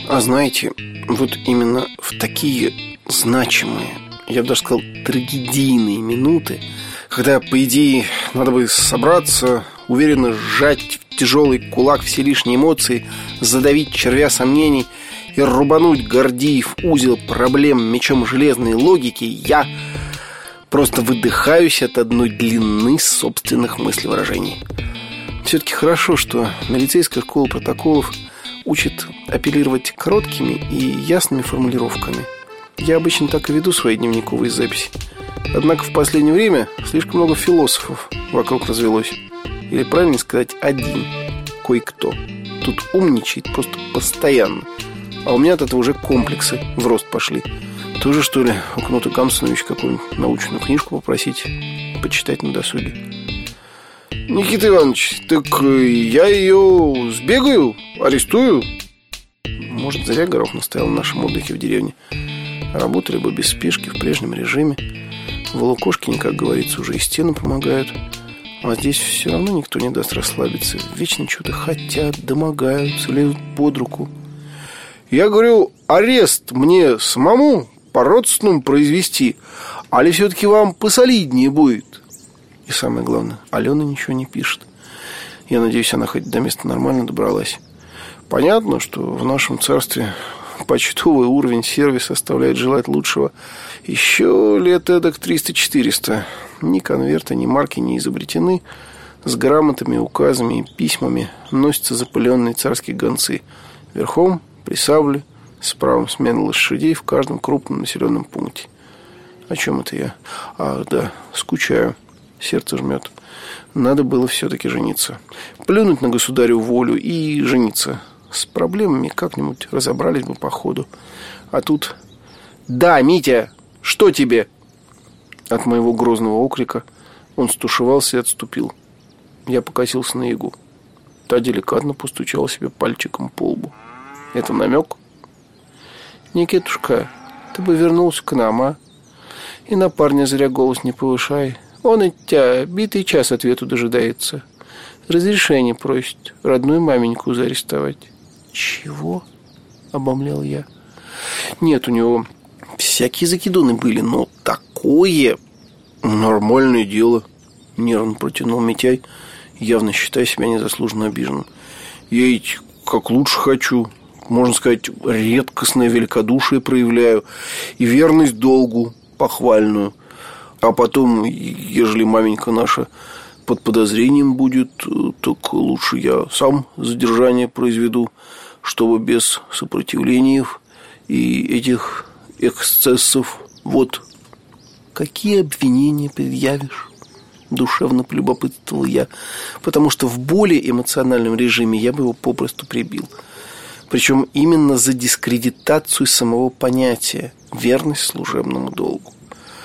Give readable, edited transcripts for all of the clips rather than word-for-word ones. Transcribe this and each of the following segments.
А знаете, вот именно в такие значимые, я бы даже сказал, трагедийные минуты, когда, по идее, надо бы собраться, уверенно сжать в тяжелый кулак все лишние эмоции, задавить червя сомнений и рубануть Гордиев узел проблем мечом железной логики, я просто выдыхаюсь от одной длины собственных мыслевыражений. Все-таки хорошо, что милицейская школа протоколов учит апеллировать короткими и ясными формулировками. Я обычно так и веду свои дневниковые записи. Однако в последнее время слишком много философов вокруг развелось. Или правильно сказать, один, кое-кто. Тут умничает просто постоянно. А у меня от этого уже комплексы в рост пошли. Тоже, что ли, у Кнута Гамсуновича какую-нибудь научную книжку попросить почитать на досуге? Никита Иванович, так я ее сбегаю, арестую. Может, зря Горох настоял на нашем отдыхе в деревне. Работали бы без спешки, в прежнем режиме. В Лукошкине, как говорится, уже и стены помогают. А здесь все равно никто не даст расслабиться. Вечно что-то хотят, домогаются, лезут под руку. Я говорю, арест мне самому по-родственному произвести, али все-таки вам посолиднее будет? И самое главное, Алена ничего не пишет. Я надеюсь, она хоть до места нормально добралась. Понятно, что в нашем царстве почтовый уровень сервиса оставляет желать лучшего. Еще лет эдак 300-400. Ни конверта, ни марки не изобретены. С грамотами, указами и письмами носятся запыленные царские гонцы. Верхом, при сабле, с правом смены лошадей в каждом крупном населенном пункте. О чем это я? Да, скучаю. Сердце жмет. Надо было все-таки жениться. Плюнуть на государю волю и жениться. С проблемами как-нибудь разобрались бы по ходу. А тут... Да, Митя, что тебе? От моего грозного окрика он стушевался и отступил. Я покосился на Ягу. Та деликатно постучала себе пальчиком по лбу. Это намек? Никитушка, ты бы вернулся к нам, а? И на парня зря голос не повышай. Он от тебя битый час ответу дожидается. Разрешение просит родную маменьку заарестовать. Чего? Обомлел я. Нет, у него всякие закидоны были, но такое... Нормальное дело. Нервно протянул Митяй, явно считая себя незаслуженно обиженным. Я ведь как лучше хочу. Можно сказать, редкостное великодушие проявляю. И верность долгу похвальную. А потом, ежели маменька наша под подозрением будет, так лучше я сам задержание произведу, чтобы без сопротивлений и этих эксцессов. Вот. Какие обвинения предъявишь? Душевно полюбопытствовал я, потому что в более эмоциональном режиме я бы его попросту прибил. Причем именно за дискредитацию самого понятия верность служебному долгу.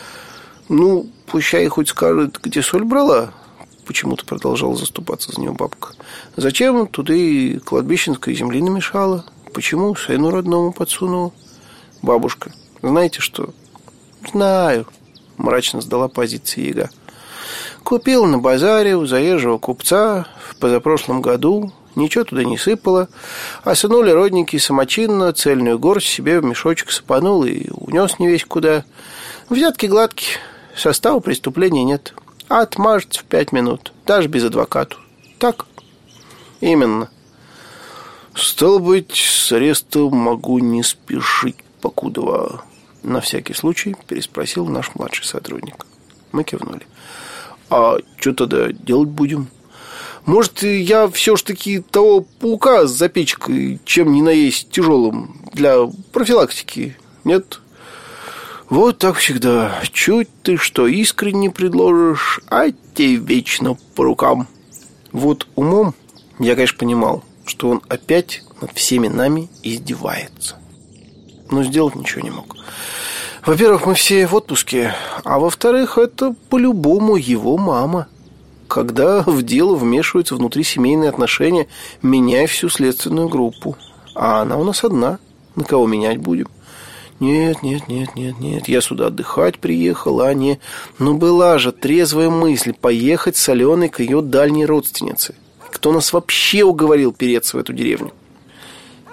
Ну, пущай хоть скажет, где соль брала. Почему-то продолжала заступаться за него бабка. Зачем туда и кладбищенской земли намешала? Почему сыну родному подсунула? Бабушка, знаете что? Знаю, мрачно сдала позиции Яга. Купил на базаре у заезжего купца в позапрошлом году. Ничего туда не сыпало. А сынули родники самочинно цельную горсть себе в мешочек сыпанул и унес не весь куда. Взятки гладкие. Состава преступления нет. Отмажется в 5 минут. Даже без адвоката. Так? Именно. Стало быть, с арестом могу не спешить, покудова. На всякий случай переспросил наш младший сотрудник. Мы кивнули. А что тогда делать будем? Может, я все ж таки того паука с запечкой, чем ни на есть тяжелым, для профилактики? Нет? Вот так всегда. Чуть ты что искренне предложишь, а те вечно по рукам. Вот умом я, конечно, понимал, что он опять над всеми нами издевается. Но сделать ничего не мог. Во-первых, мы все в отпуске, а во-вторых, это по-любому его мама. Когда в дело вмешиваются внутрисемейные отношения, меняй всю следственную группу. А она у нас одна. На кого менять будем? Нет, я сюда отдыхать приехал, а не... Но была же трезвая мысль поехать с Аленой к ее дальней родственнице. Кто нас вообще уговорил переться в эту деревню?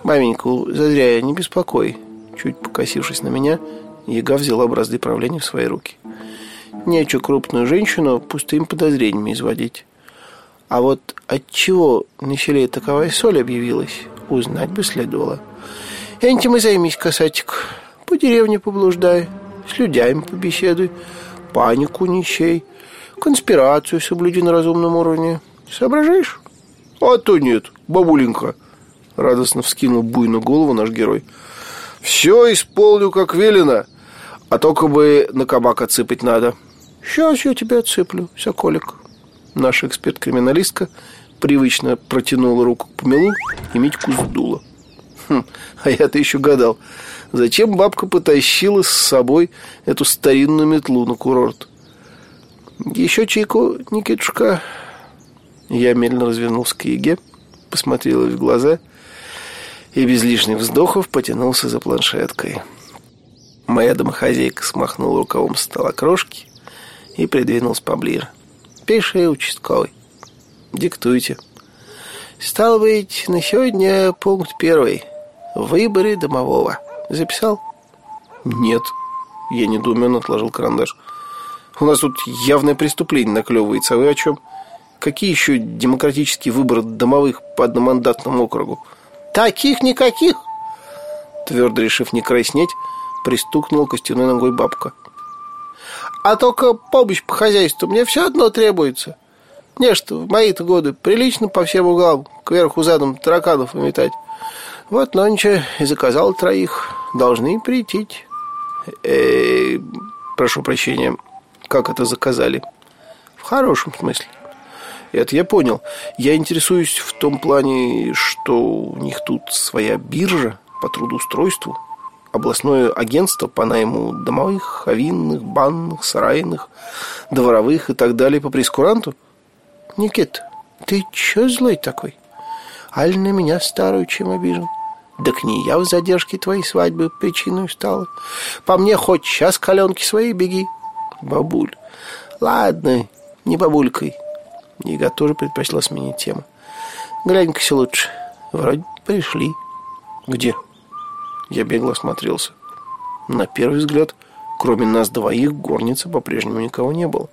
Маменьку зазря не беспокой. Чуть покосившись на меня, Яга взяла бразды правления в свои руки. Нечего крупную женщину пустыми подозрениями изводить. А вот отчего на селе таковая соль объявилась, узнать бы следовало. Этим и займись, касатик. По деревне поблуждай, с людьми побеседуй, панику не сей, конспирацию соблюди на разумном уровне. Соображаешь? А то нет, бабуленька. Радостно вскинул буйную голову наш герой. Все исполню, как велено. А только бы на кабак отсыпать надо. Сейчас я тебя отсыплю, соколик. Наша эксперт-криминалистка привычно протянула руку к помелу и Митьку сдула. А я-то еще гадал, зачем бабка потащила с собой эту старинную метлу на курорт. Еще чайку, Никитушка. Я медленно развернулся к Яге, посмотрел ей в глаза и без лишних вздохов потянулся за планшеткой. Моя домохозяйка смахнула рукавом со стола крошки и придвинулась поближе. Пиши, участковый. Диктуйте. Стало быть, на сегодня пункт 1. Выборы домового. Записал? Нет. Я недоуменно отложил карандаш. У нас тут явное преступление наклевывается. А вы о чем? Какие еще демократические выборы домовых по одномандатному округу? Таких никаких. Твердо решив не краснеть, пристукнула костяной ногой бабка. А только помощь по хозяйству мне все одно требуется. Не, что в мои-то годы прилично по всем углам кверху задом тараканов выметать. Вот нонче и заказал 3. Должны прийти. Прошу прощения, как это заказали? В хорошем смысле. Это я понял. Я интересуюсь в том плане, что у них тут своя биржа по трудоустройству, областное агентство по найму домовых, овинных, банных, сарайных, дворовых и так далее по прейскуранту. Никит, ты че злой такой? Аль на меня старую чем обижен? Так не я в задержке твоей свадьбы причиной стала. По мне хоть час каленки своей беги. Бабуль, ладно, не бабулькой. Яга тоже предпочла сменить тему. Глянь-ка лучше. Вроде пришли. Где? Я бегло осмотрелся. На первый взгляд, кроме нас двоих, в горнице по-прежнему никого не было.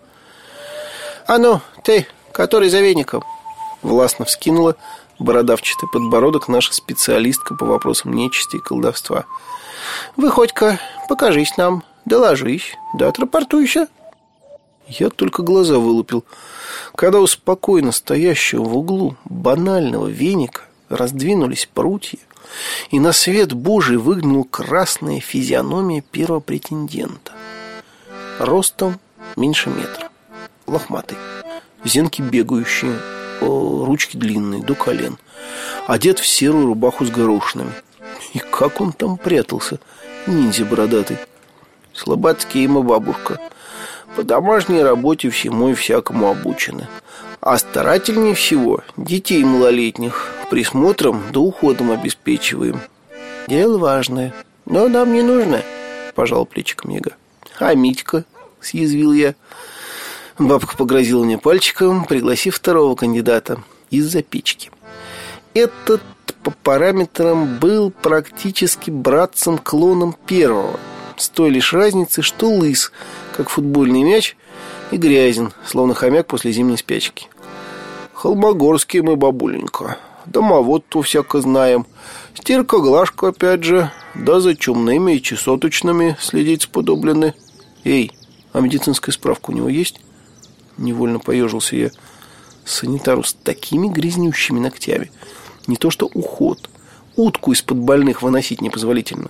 А ну, ты, который за веником? Властно вскинула бородавчатый подбородок наша специалистка по вопросам нечисти и колдовства. Выходь-ка, покажись нам, доложись, да отрапортуйся. Я только глаза вылупил, когда у спокойно стоящего в углу банального веника раздвинулись прутья, и на свет Божий выглянул красная физиономия первого претендента. Ростом меньше метра, лохматый, зенки бегающие, ручки длинные, до колен, одет в серую рубаху с горошинами. И как он там прятался, ниндзя бородатый. Слободские мы, бабушка. По домашней работе всему и всякому обучены. А старательнее всего детей малолетних присмотром да уходом обеспечиваем. Дело важное, но нам не нужно, пожал плечиком Яга. А Митька, съязвил я. Бабка погрозила мне пальчиком, пригласив второго кандидата из-за печки. Этот по параметрам был практически братцем-клоном первого, с той лишь разницей, что лыс, как футбольный мяч, и грязен, словно хомяк после зимней спячки. Холмогорские мы, бабуленька. Домовод-то всяко знаем. Стирка-глажка, опять же. Да за чумными и чесоточными следить сподоблены. Эй, а медицинская справка у него есть? Невольно поежился я. Санитару с такими грязнющими ногтями. Не то что уход. Утку из-под больных выносить непозволительно.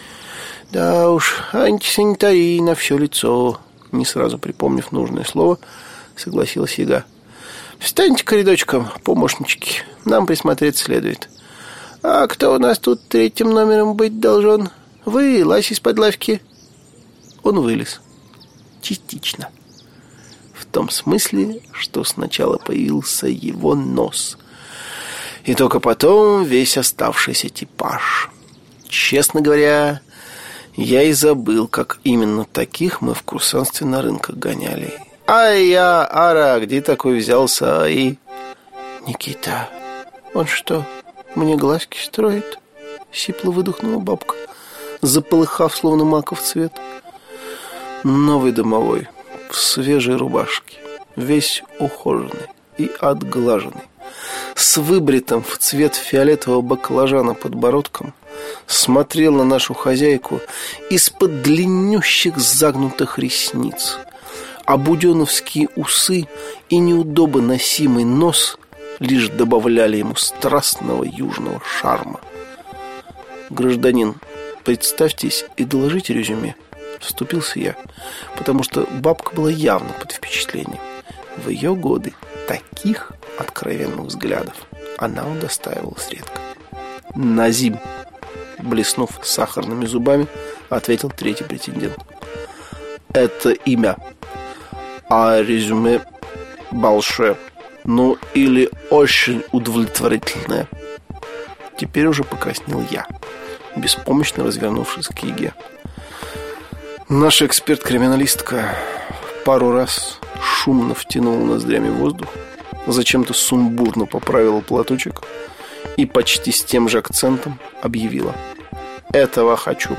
Да уж, антисанитария на все лицо. Не сразу припомнив нужное слово, согласилась Яга. Встаньте-ка рядочком, помощнички. Нам присмотреть следует. А кто у нас тут 3 номером быть должен? Вылазь из-под лавки. Он вылез. Частично. В том смысле, что сначала появился его нос. И только потом весь оставшийся типаж. Честно говоря, я и забыл, как именно таких мы в курсантстве на рынках гоняли. Ара, где такой взялся? И... Никита, он что, мне глазки строит? — сипло выдохнула бабка, заполыхав, словно маков цвет. Новый домовой, в свежей рубашке, весь ухоженный и отглаженный, с выбритым в цвет фиолетового баклажана подбородком, смотрел на нашу хозяйку из-под длиннющих загнутых ресниц, а буденовские усы и неудобно носимый нос лишь добавляли ему страстного южного шарма. «Гражданин, представьтесь и доложите резюме», — вступился я, потому что бабка была явно под впечатлением. В ее годы таких откровенных взглядов она удостаивалась редко. «Назим», — блеснув сахарными зубами, ответил третий претендент. «Это имя, а резюме большое, ну или очень удовлетворительное». Теперь уже покраснел я, беспомощно развернувшись к Еге. Наша эксперт-криминалистка пару раз шумно втянула ноздрями воздух, зачем-то сумбурно поправила платочек и почти с тем же акцентом объявила: «Этого хочу».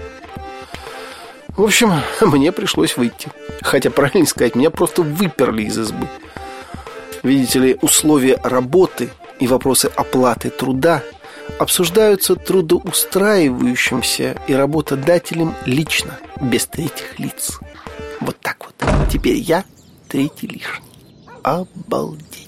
В общем, мне пришлось выйти. Хотя, правильно сказать, меня просто выперли из избы. Видите ли, условия работы и вопросы оплаты труда обсуждаются трудоустраивающимся и работодателем лично, без третьих лиц. Вот так вот. Теперь я третий лишний. Обалдеть.